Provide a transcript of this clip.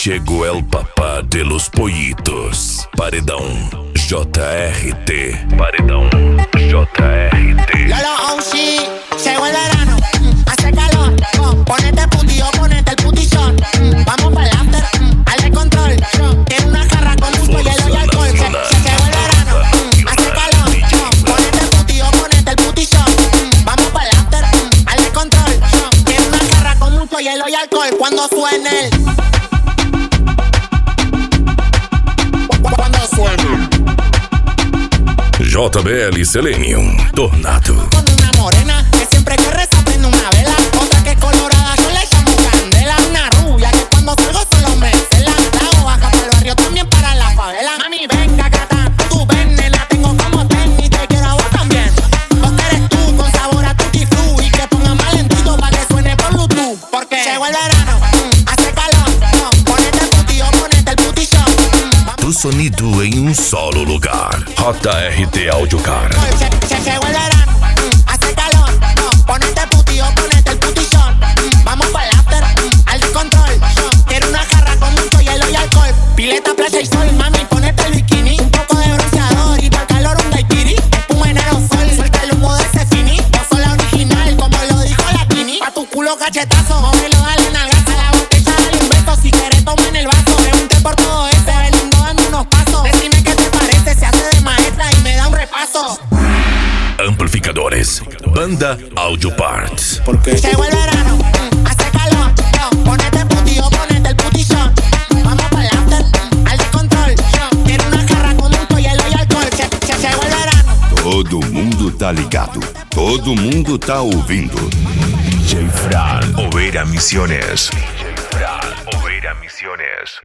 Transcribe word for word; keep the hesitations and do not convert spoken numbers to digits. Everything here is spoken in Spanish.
Chegou el papá de los pollitos. Paredão J R T. Paredão J R T. Lolo O G, llegó el verano, hace calor. Ponete puti o ponete el putillón. Vamos para el after, al de control. Tiene una jarra con mucho hielo y alcohol. Se, se llegó el verano, hace calor. Ponete puti o ponete el putillón. Vamos para el after, al de control. Tiene una jarra con mucho hielo y alcohol. Cuando suene el J B L Selenium Tornado. Con una morena que siempre que reza prende una vela. Otra que es colorada, yo le llamo candela. Una rubia que cuando salgo solo me cela. La baja para el barrio, también para la favela. Mami, venga, gata, tú ven, nena, tengo como ten y te quiero a vos también. Vos que eres tú, con sabor a tutti frutti. Y que ponga más lentito para que suene por Bluetooth. Porque llegó el verano, hace calor. Ponete el puti o ponete el putillón. Tu sonido em um solo lugar. J R T Audio Car. Se, se llegó el verano, hace calor. Ponete puti o ponete el putillón. Vamos para el after, al de control. Quiero una jarra con mucho hielo y alcohol. Pileta, playa y sol, mami, ponete el bikini. Un poco de bronceador y para el calor un daiquiri. Espuma en aerosol, suelta el humo de ese fini. Yo soy la original, como lo dijo la Tini. Pa' tu culo cachetazo, móvelo, dale nalgaza. La botella, dale un beso, si querés toma en el vaso. Pregunté por todo ese, ve lindo dando unos pasos. Decime qué te parece, se hace de maestra y me da un repaso. Amplificadores. Banda Audio Parts. Porque llegó el verano, hace calor. Ponete puti o ponete el putillón. Vamos para el after, al de control. Quiero una jarra con mucho hielo y alcohol. Se, se llegó el verano. Todo mundo tá ligado. Todo mundo tá ouvindo. D J Fran, Oveira Misiones. D J Fran, Oveira Misiones.